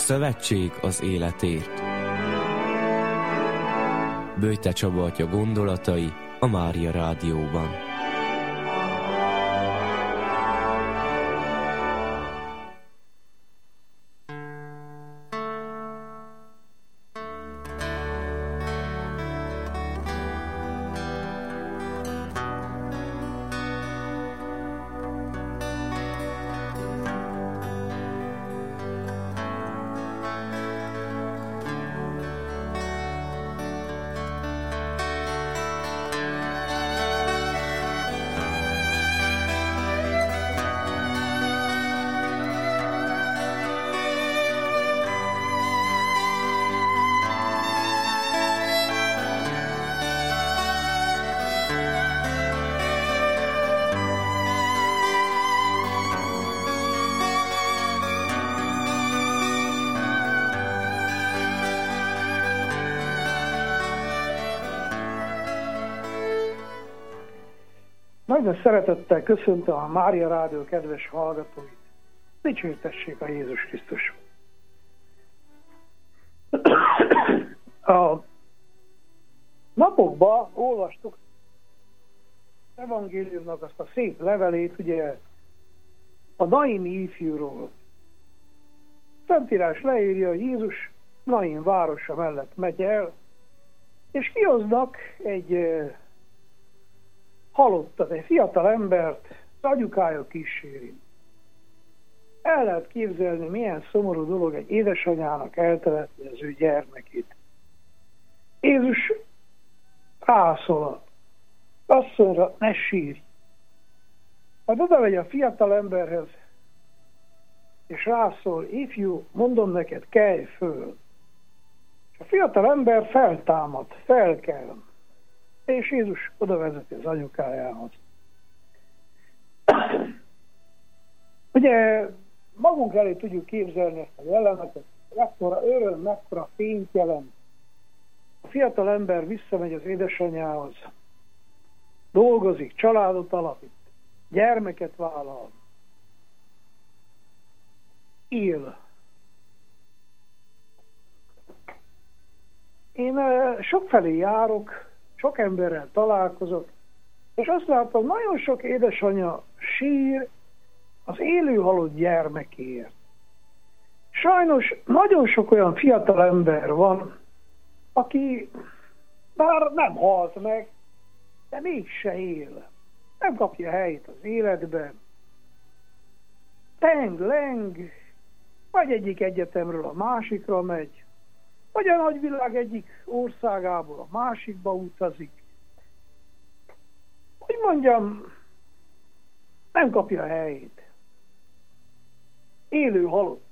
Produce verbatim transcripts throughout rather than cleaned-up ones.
Szövetség az életért. Böjte Csaba atya gondolatai a Mária Rádióban. Nagyon szeretettel köszöntöm a Mária Rádió kedves hallgatóit. Dicsértessék a Jézus Krisztus! A napokban olvastuk evangéliumnak azt a szép levelét, ugye a naini ifjúról. Szentírás leírja, hogy Jézus Nain városa mellett megy el, és kihoznak egy halottat, egy fiatal embert, az anyukája kíséri. El lehet képzelni, milyen szomorú dolog egy édesanyának eltemetni az ő gyermekét. Jézus rászól, azt mondja, ne sírj. Hát oda megy a fiatal emberhez, és rászól, ifjú, mondom neked, kelj föl. És a fiatal ember feltámad, felkel. És Jézus oda vezeti az anyukájához. Ugye magunk elé tudjuk képzelni ezt a jelenetet, mekkora öröm, mekkora fényt jelent. A fiatal ember visszamegy az édesanyjához, dolgozik, családot alapít, gyermeket vállal, él. Én sokfelé járok, sok emberrel találkozok, és azt látom, nagyon sok édesanyja sír az élő halott gyermekért. Sajnos nagyon sok olyan fiatal ember van, aki bár nem halt meg, de mégse él. Nem kapja helyét az életben. Teng-leng, vagy egyik egyetemről a másikra megy, vagy a nagyvilág egyik országából a másikba utazik. Hogy mondjam, nem kapja a helyét. Élő halott.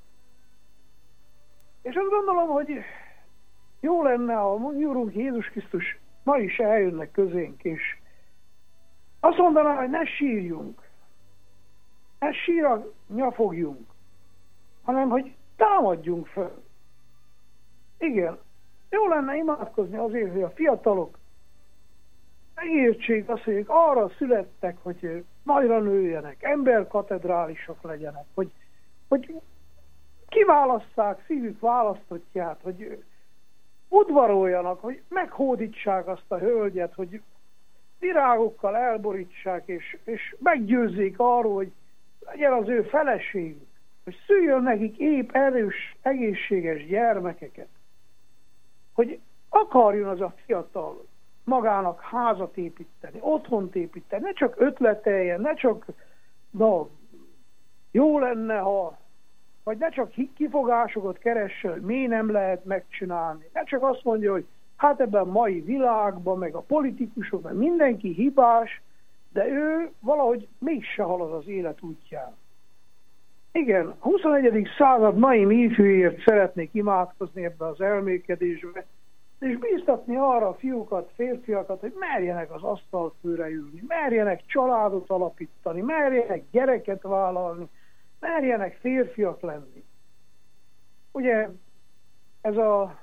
És azt gondolom, hogy jó lenne, ha a mi Urunk Jézus Krisztus ma is eljönnek közénk, és azt mondaná, hogy ne sírjunk, ne sírra nyafogjunk, hanem hogy támadjunk fel. Igen, jó lenne imádkozni azért, hogy a fiatalok megértsék azt, hogy ők arra születtek, hogy nagyra nőjenek, emberkatedrálisok legyenek, hogy, hogy kiválasszák szívük választottját, hogy udvaroljanak, hogy meghódítsák azt a hölgyet, hogy virágokkal elborítsák, és, és meggyőzzék arról, hogy legyen az ő feleségük, hogy szüljön nekik épp, erős, egészséges gyermekeket, hogy akarjon az a fiatal magának házat építeni, otthont építeni, ne csak ötleteljen, ne csak na, jó lenne, ha vagy ne csak kifogásokat keressen, hogy mi nem lehet megcsinálni, ne csak azt mondja, hogy hát ebben a mai világban, meg a politikusok, meg mindenki hibás, de ő valahogy mégse halad az élet útján. Igen, a huszonegyedik század mai ifjúért szeretnék imádkozni ebbe az elmélkedésbe, és bíztatni arra a fiúkat, férfiakat, hogy merjenek az asztalfőre ülni, merjenek családot alapítani, merjenek gyereket vállalni, merjenek férfiak lenni. Ugye ez a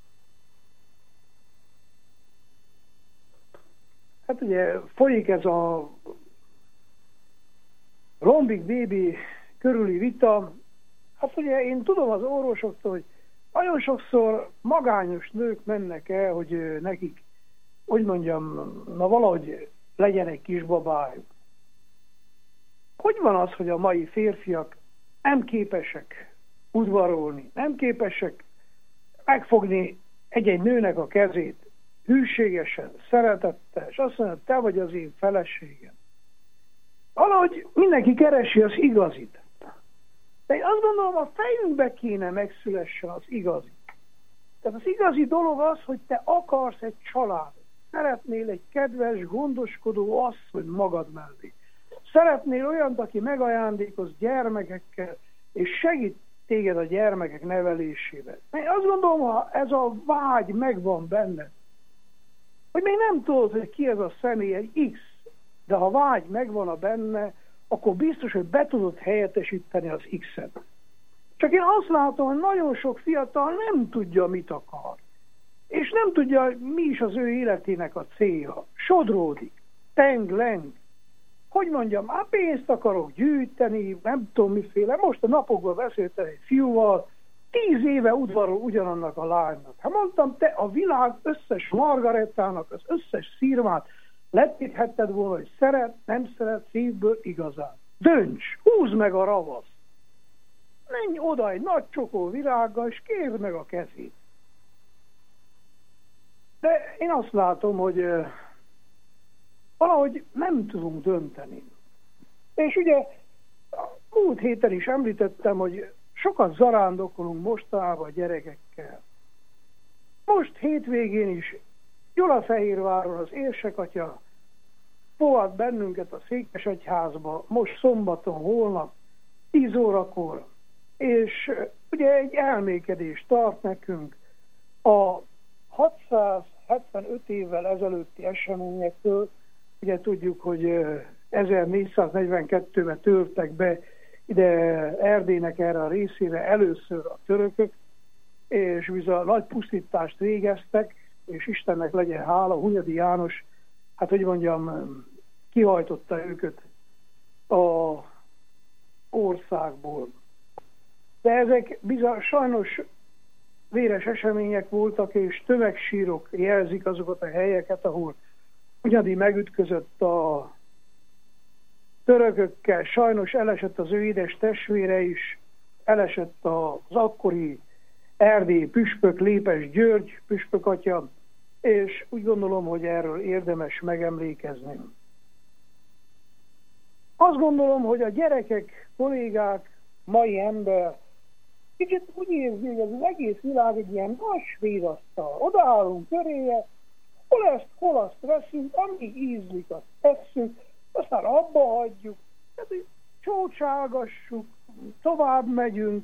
hát ugye folyik ez a Lombik bébi körüli vita, Hát ugye én tudom az orvosoktól, hogy nagyon sokszor magányos nők mennek el, hogy nekik, úgy mondjam, na valahogy legyen egy kisbabájuk. Hogy van az, hogy a mai férfiak nem képesek udvarolni, nem képesek megfogni egy-egy nőnek a kezét hűségesen, szeretettel, és azt mondja, te vagy az én feleségem. Valahogy mindenki keresi az igazit. De én azt gondolom, a fejünkbe kéne megszülessen az igazi. Tehát az igazi dolog az, hogy te akarsz egy családot. Szeretnél egy kedves, gondoskodó asszony magad mellé. Szeretnél olyant, aki megajándékoz gyermekekkel, és segít téged a gyermekek nevelésében. Én azt gondolom, ha ez a vágy megvan benned, hogy még nem tudod, hogy ki ez a személy, egy X, de ha vágy megvan a benne, akkor biztos, hogy be tudod helyettesíteni az X-et. Csak én azt látom, hogy nagyon sok fiatal nem tudja, mit akar. És nem tudja, mi is az ő életének a célja. Sodródik, teng-leng. Hogy mondjam, hát pénzt akarok gyűjteni, nem tudom miféle. Most a napokban beszéltem egy fiúval, tíz éve udvarol ugyanannak a lánynak. Hát mondtam, te a világ összes margarettának, az összes szírmát letéphetted volna, hogy szeret, nem szeret, szívből igazán. Dönts, húzd meg a ravaszt. Menj oda egy nagy csokó virággal, és kérd meg a kezét. De én azt látom, hogy uh, valahogy nem tudunk dönteni. És ugye múlt héten is említettem, hogy sokat zarándokolunk mostanában a gyerekekkel. Most hétvégén is Gyulafehérváron az Érsekatya fogad bennünket a Székesegyházba, most szombaton, holnap, tíz órakor, és ugye egy elmékedést tart nekünk a hatszázhetvenöt évvel ezelőtti eseményektől. Ugye tudjuk, hogy ezernégyszáznegyvenkettőben törtek be ide Erdélynek erre a részére először a törökök, és bizony nagy pusztítást végeztek, és Istennek legyen hála, Hunyadi János, hát hogy mondjam, kihajtotta őket a országból. De ezek bizony sajnos véres események voltak, és tömegsírok jelzik azokat a helyeket, ahol Hunyadi megütközött a törökökkel, sajnos elesett az ő édes testvére is, elesett az akkori erdélyi püspök, Lépes György püspökatya, és úgy gondolom, hogy erről érdemes megemlékezni. Azt gondolom, hogy a gyerekek, kollégák, mai ember kicsit úgy érzi, hogy az egész világ egy ilyen nagy svédasztal. Odaállunk köréje, hol ezt, hol azt veszünk, amíg ízlik, azt tesszük, aztán abba hagyjuk, tehát csócsálgassuk, tovább megyünk,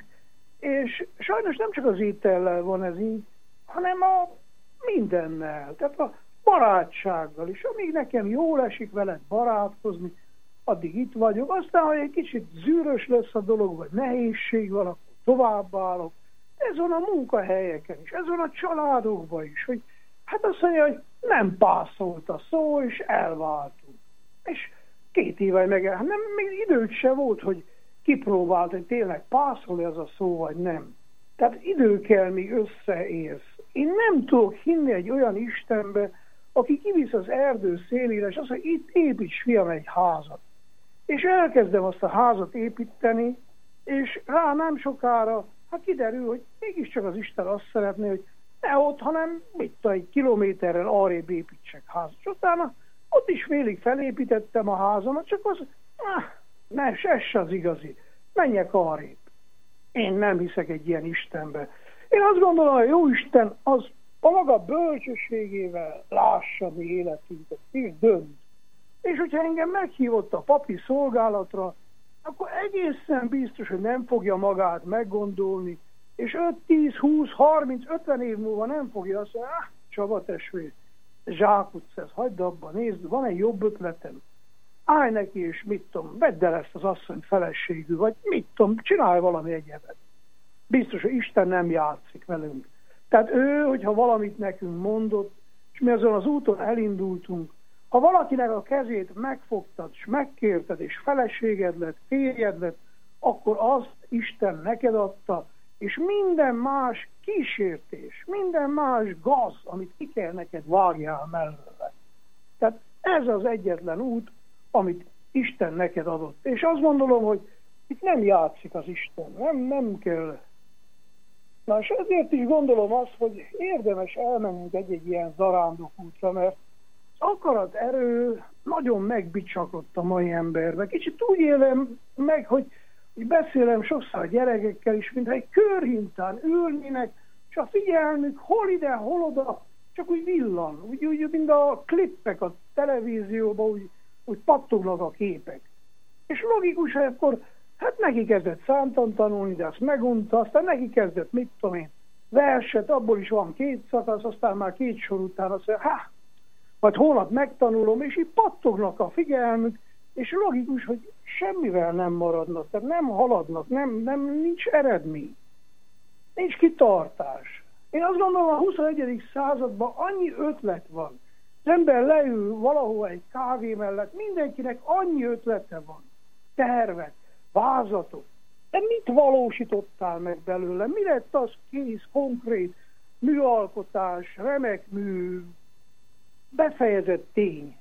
és sajnos nem csak az étellel van ez így, hanem a mindennel, tehát a barátsággal is. Amíg nekem jól esik veled barátkozni, addig itt vagyok. Aztán, ha egy kicsit zűrös lesz a dolog, vagy nehézség van, akkor továbbállok. Ez van a munkahelyeken is, ez van a családokban is, hogy hát azt mondja, hogy nem pászolt a szó, és elváltunk. És két éve meg, hát nem, még időt se volt, hogy kipróbált, hogy tényleg pászol ez a szó, vagy nem. Tehát idő kell, míg összeérsz. Én nem tudok hinni egy olyan Istenbe, aki kivisz az erdő szélére, és azt mondja, itt építs, fiam, egy házat. És elkezdem azt a házat építeni, és rá nem sokára, hát kiderül, hogy mégiscsak az Isten azt szeretné, hogy ne ott, hanem mit tudom, egy kilométerrel arrébb építsek házat. És utána ott is félig felépítettem a házamat, csak az, ah, ne, ez se az igazi. Menjek arrébb. Én nem hiszek egy ilyen Istenbe. Én azt gondolom, hogy jó Isten az a maga bölcsességével lássa mi életünket, és dönt. És hogyha engem meghívott a papi szolgálatra, akkor egészen biztos, hogy nem fogja magát meggondolni, és öt, tíz, húsz, harminc, ötven év múlva nem fogja azt mondani, ah, Csaba testvér, zsákutsz ez, hagyd abba, nézd, van egy jobb ötletem. Állj neki, és mit tudom, vedd el ezt az asszony feleségű, vagy mit tudom, csinálj valami egyebet. Biztos, hogy Isten nem játszik velünk. Tehát ő, hogyha valamit nekünk mondott, és mi azon az úton elindultunk, ha valakinek a kezét megfogtad, és megkérted, és feleséged lett, férjed lett, akkor azt Isten neked adta, és minden más kísértés, minden más gaz, amit ki kell neked vágjál mellőle. Tehát ez az egyetlen út, amit Isten neked adott. És azt gondolom, hogy itt nem játszik az Isten, nem, nem kell. Na, és ezért is gondolom azt, hogy érdemes elmennünk egy-egy ilyen zarándokútra, mert az akarat erő nagyon megbicsaklott a mai emberbe. Kicsit úgy élem meg, hogy, hogy beszélem sokszor a gyerekekkel is, mintha egy körhintán ülnének, és a figyelmük hol ide, hol oda, csak úgy villan. Úgy, úgy mint a klippek a televízióban, úgy, úgy pattognak a képek. És logikus, hogy akkor hát neki kezdett számtan tanulni, de azt megunta, aztán neki kezdett, mit tudom én, verset, abból is van két szakasz, aztán már két sor után azt mondja, hát, majd holnap megtanulom, és így pattognak a figyelmük, és logikus, hogy semmivel nem maradnak, tehát nem haladnak, nem, nem nincs eredmény, nincs kitartás. Én azt gondolom, a huszonegyedik században annyi ötlet van. Az ember leül valahol egy kávé mellett, mindenkinek annyi ötlete van, tervek, vázatok. De mit valósítottál meg belőle? Mi lett az kész, konkrét műalkotás, remek mű, befejezett tény?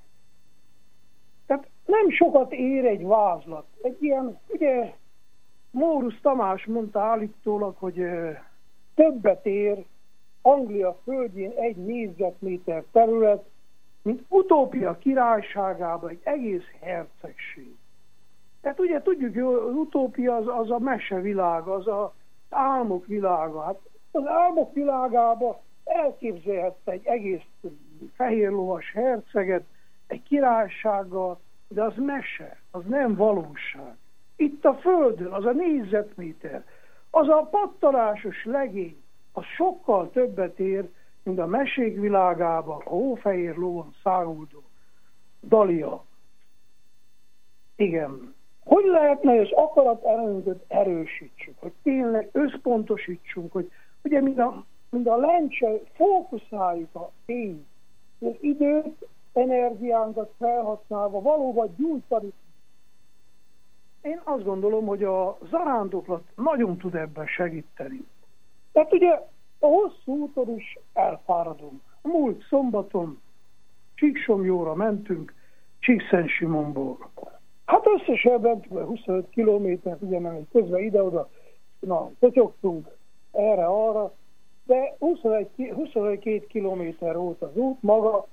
Tehát nem sokat ér egy vázlat. Egy ilyen, ugye, Mórusz Tamás mondta állítólag, hogy ö, többet ér Anglia földjén egy négyzetméter terület, mint Utópia királyságában egy egész hercegség. Tehát ugye tudjuk, hogy az utópia az, az a mesevilág, az az álmok világa. Hát az álmok világában elképzelhette egy egész fehérlovas herceget, egy királysággal, de az mese, az nem valóság. Itt a földön, az a négyzetméter, az a pattanásos legény, az sokkal többet ér, mint a mesék világában a hófehér lovon száguldó Dalia. Igen. Hogy lehetne, hogy az akarat erőnket erősítsük, hogy tényleg összpontosítsunk, hogy ugye mind a, mind a lencse fókuszáljuk a tényt, az időt, energiánkat felhasználva valóban gyújtani. Én azt gondolom, hogy a zarándoklat nagyon tud ebben segíteni. Tehát ugye a hosszú úton is elfáradunk. Múlt szombaton Csíksomjóra mentünk Csíkszentsimonból. Hát összesen mentünk huszonöt kilométert, ugye, mert közben ide-oda, na, totyogtunk erre-arra, de huszonegy, huszonkettő kilométer volt az út maga,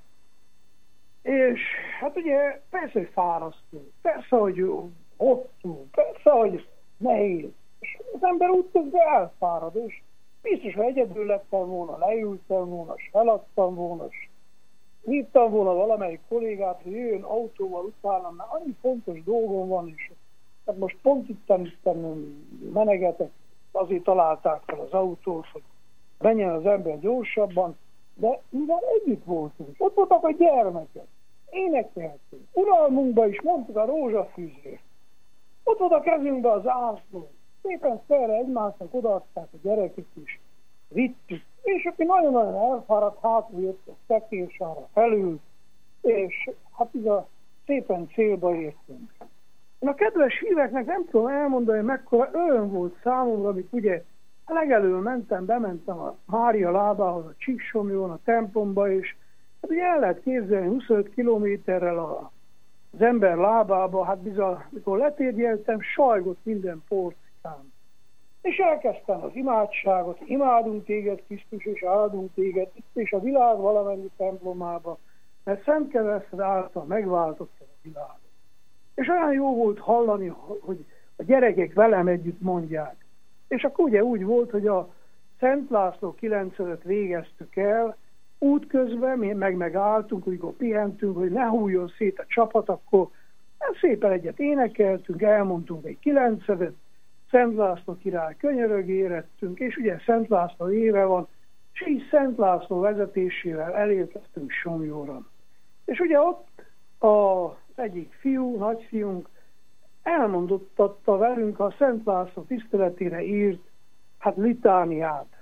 és hát ugye persze, hogy fárasztó, persze, hogy hosszú, persze, hogy nehéz, és az ember úgy közben elfárad, és biztos, ha egyedül lettem volna, leültem volna, és feladtam volna, és hívtam volna valamelyik kollégát, hogy jöjjön autóval utánam, mert annyi fontos dolgom van, és hát most pont itten, itten menegetek, azért találták fel az autót, hogy menjen az ember gyorsabban, de mivel együtt voltunk, ott voltak a gyermekek, énekeltünk, uralmunkba is mondtuk a rózsafűzést, ott volt a kezünkbe az ászló, szépen felre egymásnak odaadták a gyerekek is, vittük, és aki nagyon-nagyon elfáradt, hátul jött a szekérsára felül, és hát így a szépen célba értünk. Én a kedves híveknek nem tudom elmondani, mekkora öröm volt számomra, amit ugye legelől mentem, bementem a Mária lábához, a Csíksomjón, a templomba, és hát ugye el lehet képzelni huszonöt kilométerrel a, az ember lábába, hát bizony, mikor letérgyeltem, sajgott minden porcikám. És elkezdtem az imádságot, imádunk téged, Krisztus, és áldunk téged, itt és a világ valamennyi templomába, mert Szent Kereszted által megváltotta a világot. És olyan jó volt hallani, hogy a gyerekek velem együtt mondják. És akkor ugye úgy volt, hogy a Szent László kilencvenet végeztük el, útközben mi meg megálltunk, amikor pihentünk, hogy ne hújjon szét a csapat, akkor szépen egyet énekeltünk, elmondtunk egy kilencedet, Szent László király könyörög érettünk, és ugye Szent László éve van, és így Szent László vezetésével elérkeztünk Somjóra. És ugye ott az egyik fiú, nagyfiunk elmondottatta velünk a Szent László tiszteletére írt hát litániát.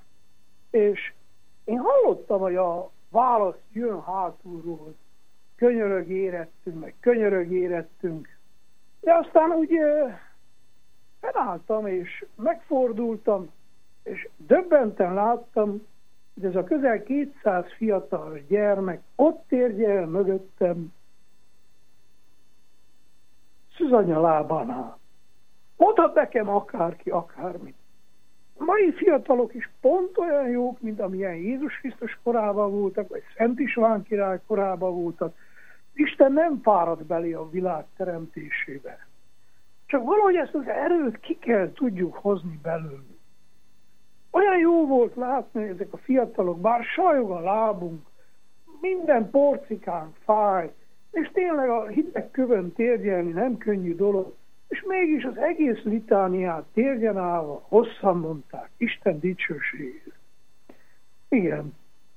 És én hallottam, hogy a válasz jön hátulról, könyörög érettünk, meg könyörög érettünk. De aztán úgy feláll megálltam, és megfordultam, és döbbenten láttam, hogy ez a közel kétszáz fiatal gyermek ott térje el mögöttem, Szűzanya lábánál. Mondhat nekem akárki, akármit. A mai fiatalok is pont olyan jók, mint amilyen Jézus Krisztus korában voltak, vagy Szent István király korában voltak. Isten nem fárad belé a világ teremtésébe. Csak valahogy ezt az erőt ki kell tudjuk hozni belőlük. Olyan jó volt látni, hogy ezek a fiatalok, bár sajog a lábunk, minden porcikánk fáj, és tényleg a hideg kövön térgyelni nem könnyű dolog, és mégis az egész litániát térgen állva hosszan mondták Isten dicsőségét. Igen.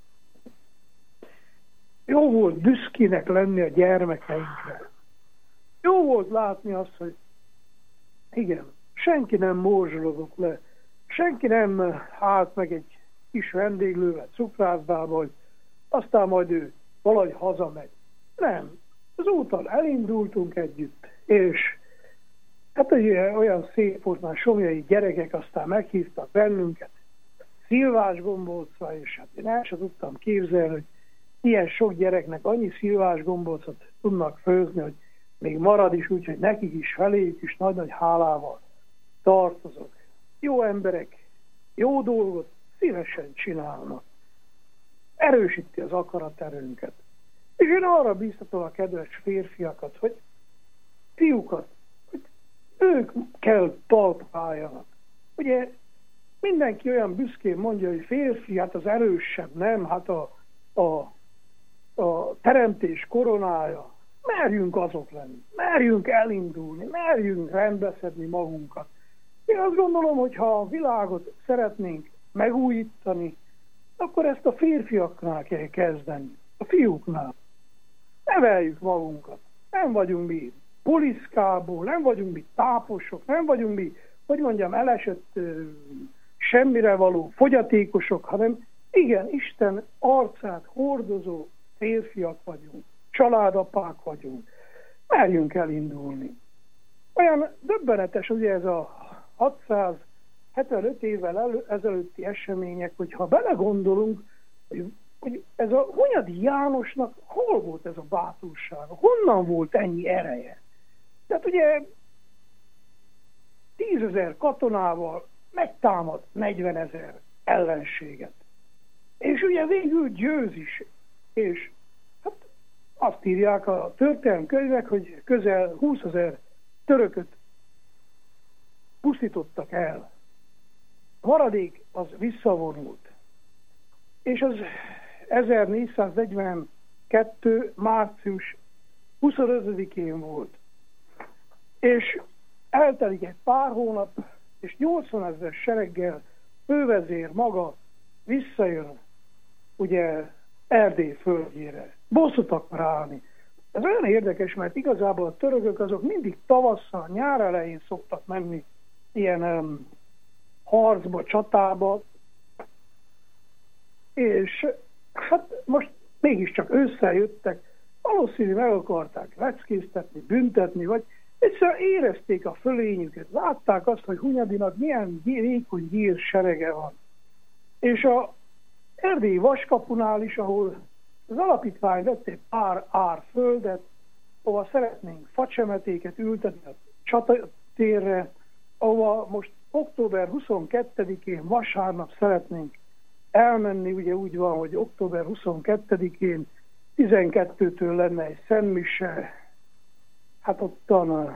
Jó volt büszkének lenni a gyermekeinkre. Jó volt látni azt, hogy igen, senki nem morzsolodott le, senki nem állt meg egy kis vendéglővel, cukrászdába, hogy aztán majd ő valahogy hazamegy. Nem. Az úton elindultunk együtt, és hát olyan szép volt, már somlyai gyerekek aztán meghívtak bennünket szilvás gombócra, és hát én el sem tudtam képzelni, hogy ilyen sok gyereknek annyi szilvás gombócot tudnak főzni, hogy még marad is úgy, hogy nekik is, feléjük is nagy-nagy hálával tartozok. Jó emberek, jó dolgot szívesen csinálnak. Erősíti az akaraterőnket. És én arra bíztatom a kedves férfiakat, hogy fiúkat, hogy ők kell talpáljanak. Ugye mindenki olyan büszkén mondja, hogy férfi, hát az erősebb, nem, hát a, a, a teremtés koronája. Merjünk azok lenni, merjünk elindulni, merjünk rendbeszedni magunkat. Én azt gondolom, hogy ha a világot szeretnénk megújítani, akkor ezt a férfiaknál kell kezdeni, a fiúknál. Neveljük magunkat. Nem vagyunk mi poliszkából, nem vagyunk mi táposok, nem vagyunk mi, hogy mondjam, elesett, semmire való fogyatékosok, hanem igen, Isten arcát hordozó férfiak vagyunk, családapák vagyunk. Merjünk elindulni. Olyan döbbenetes ugye ez a hatszázhetvenöt évvel elő, ezelőtti események, hogyha belegondolunk, hogy, hogy ez a Hunyadi Jánosnak hol volt ez a bátorsága, honnan volt ennyi ereje. Tehát ugye tízezer katonával megtámad negyvenezer ellenséget. És ugye végül győz is. És hát azt írják a történelemkönyvek, hogy közel húszezer törököt pusztítottak el. A maradék az visszavonult. És az ezernégyszáznegyvenkettő. március huszonötödikén volt. És eltelik egy pár hónap, és nyolcvanezer sereggel fővezér maga visszajön ugye Erdély földjére. Bosszút akar állni. Ez olyan érdekes, mert igazából a törökök azok mindig tavasszal, nyár elején szoktak menni ilyen um, harcba, csatába, és hát most mégiscsak ősszel jöttek, valószínű meg akarták leckéztetni, büntetni, vagy egyszerűen érezték a fölényüket, látták azt, hogy Hunyadinak milyen vékony gyír serege van. És a erdélyi Vaskapunál is, ahol az alapítvány vett egy pár ár földet, ahol szeretnénk facsemetéket ültetni a csatatérre, ahol most október huszonkettedikén vasárnap szeretnénk elmenni, ugye úgy van, hogy október huszonkettedikén tizenkettőtől lenne egy szentmise, hát ottan a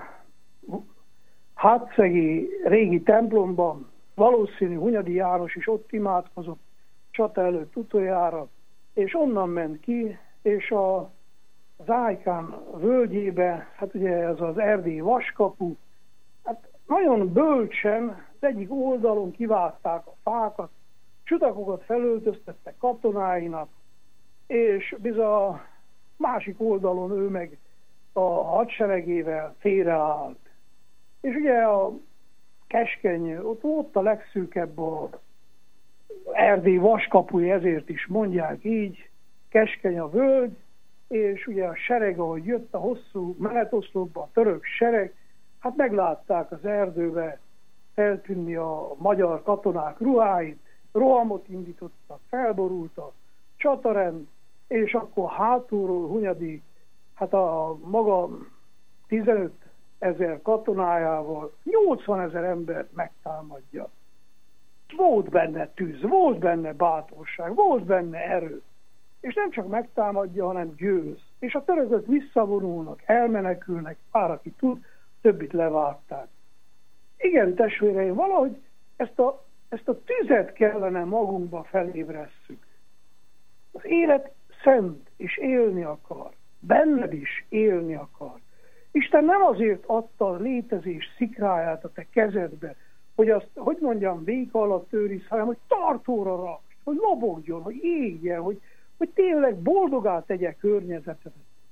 Hátszegi régi templomban, valószínű Hunyadi János is ott imádkozott csata előtt utoljára, és onnan ment ki, és a Zájkán völgyébe, hát ugye ez az erdélyi Vaskapu, hát nagyon bölcsen az egyik oldalon kivágták a fákat, csutakokat felöltöztettek katonáinak, és bizony a másik oldalon ő meg a hadseregével félreállt. És ugye a keskeny, ott volt a legszűkebb a Erdély Vaskapuja, ezért is mondják így, keskeny a völgy, és ugye a sereg, ahogy jött a hosszú menetoszlopba, a török sereg, hát meglátták az erdőbe feltűnni a magyar katonák ruháit, rohamot indítottak, felborult a csatarend, és akkor hátulról Hunyadi, hát a maga tizenöt ezer katonájával nyolcvan ezer embert megtámadja. Volt benne tűz, volt benne bátorság, volt benne erő. És nem csak megtámadja, hanem győz. És a törökök visszavonulnak, elmenekülnek, pár aki tud, többit levágták. Igen, testvéreim, valahogy ezt a, ezt a tüzet kellene magunkba felébresszük. Az élet szent, és élni akar. Benned is élni akar. Isten nem azért adta a létezés szikráját a te kezedbe, hogy azt, hogy mondjam, véka alatt őriz, hanem hogy tartóra rakd, hogy lobogjon, hogy égjen, hogy, hogy tényleg boldogá tegye környezetet.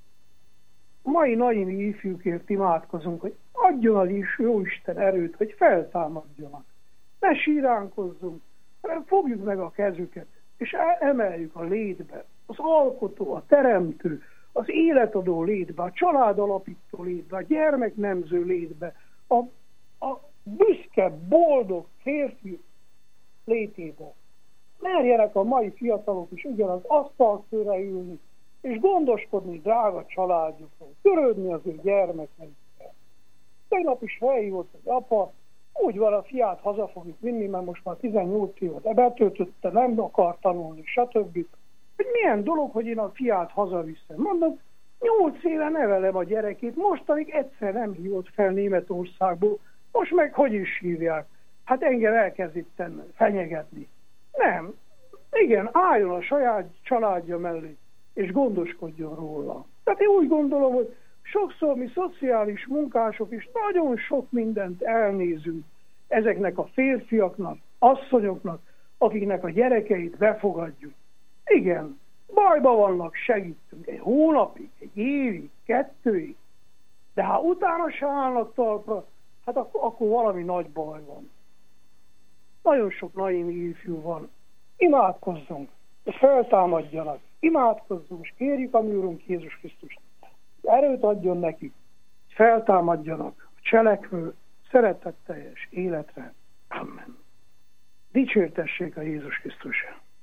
Mai naini ifjúkért imádkozunk, hogy adjon az is Jóisten erőt, hogy feltámadjanak. Ne síránkozzunk, hanem fogjuk meg a kezüket, és emeljük a létbe. Az alkotó, a teremtő, az életadó létbe, a családalapító létbe, a gyermeknemző létbe, a, a büszke, boldog férfi létébe. Merjenek a mai fiatalok is ugyanaz asztalkörre ülni, és gondoskodni drága családjukról, törődni az ő gyermekeikkel. Tegnap is felhívott az apa, úgy van, a fiát haza fogjuk vinni, mert most már tizennyolc évet betöltötte, nem akar tanulni, stb. Hogy milyen dolog, hogy én a fiát hazaviszem. Mondom, nyolc éve nevelem a gyerekét, mostanig egyszer nem hívott fel Németországból, most meg hogy is hívják? Hát engem elkezd itten fenyegetni. Nem. Igen, álljon a saját családja mellé, és gondoskodjon róla. Tehát én úgy gondolom, hogy sokszor mi szociális munkások is nagyon sok mindent elnézünk ezeknek a férfiaknak, asszonyoknak, akiknek a gyerekeit befogadjuk. Igen, bajba vannak, segítünk egy hónapig, egy évig, kettőig, de ha utána se állnak talpra, hát akkor, akkor valami nagy baj van. Nagyon sok naimi ifjú van. Imádkozzunk, feltámadjanak, imádkozzunk, és kérjük a mi Urunk Jézus Krisztust. Erőt adjon nekik, feltámadjanak a cselekvő, szeretetteljes életre. Amen. Dicsértessék a Jézus Krisztus.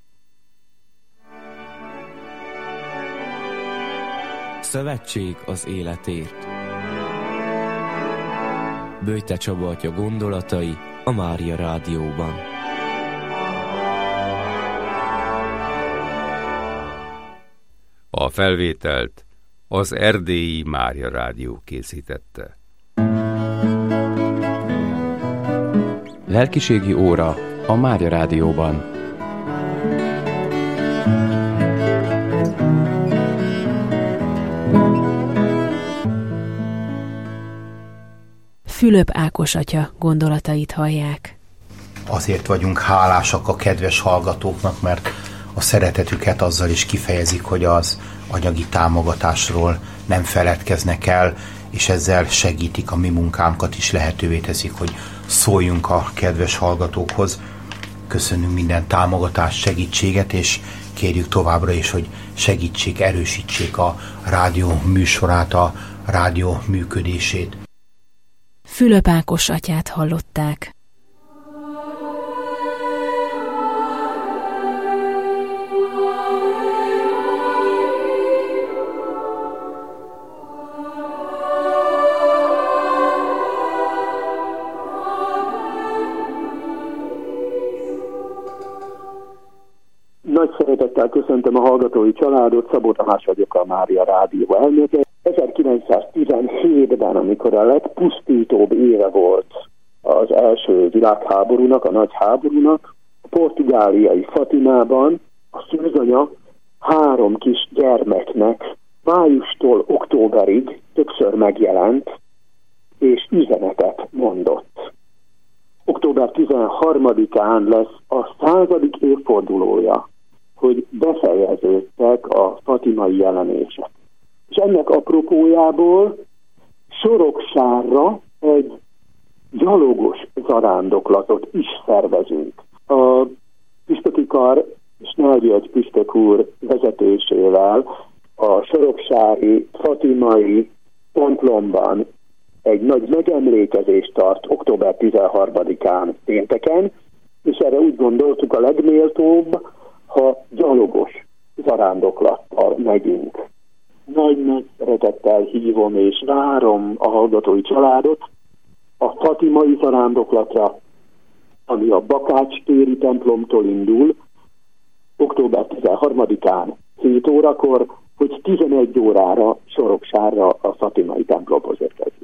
Szövetség az életért. Böjte Csaba atya gondolatai a Mária Rádióban. A felvételt az Erdélyi Mária Rádió készítette. Lelkiségi óra a Mária Rádióban. Fülöp Ákos atya gondolatait hallják. Azért vagyunk hálásak a kedves hallgatóknak, mert a szeretetüket azzal is kifejezik, hogy az anyagi támogatásról nem feledkeznek el, és ezzel segítik a mi munkánkat is, lehetővé teszik, hogy szóljunk a kedves hallgatókhoz. Köszönünk minden támogatást, segítséget, és kérjük továbbra is, hogy segítsék, erősítsék a rádió műsorát, a rádió működését. Fülöp Ákos atyát hallották. Nagy szeretettel köszöntöm a hallgatói családot, Szabó Tamás vagyok, a Mária Rádió elnöke. ezerkilencszáztizenhétben, amikor a legpusztítóbb éve volt az első világháborúnak, a nagy háborúnak, a portugáliai Fatimában a szűzanya három kis gyermeknek májustól októberig többször megjelent, és üzenetet mondott. október tizenharmadikán lesz a századik évfordulója, hogy befejeződtek a fatimai jelenések. És ennek apropójából Soroksárra egy gyalogos zarándoklatot is szervezünk. A püspöki kar és Nagygyörgy püspök úr vezetésével a soroksári fatimai templomban egy nagy megemlékezést tart október tizenharmadikán pénteken, és erre úgy gondoltuk, a legméltóbb, ha gyalogos zarándoklattal megyünk. Nagy-nagy szeretettel hívom és várom a hallgatói családot a fatimai zarándoklatra, ami a Bakács-téri templomtól indul, október tizenharmadikán hét órakor, hogy tizenegy órára Soroksárra a fatimai templomhoz érkezik.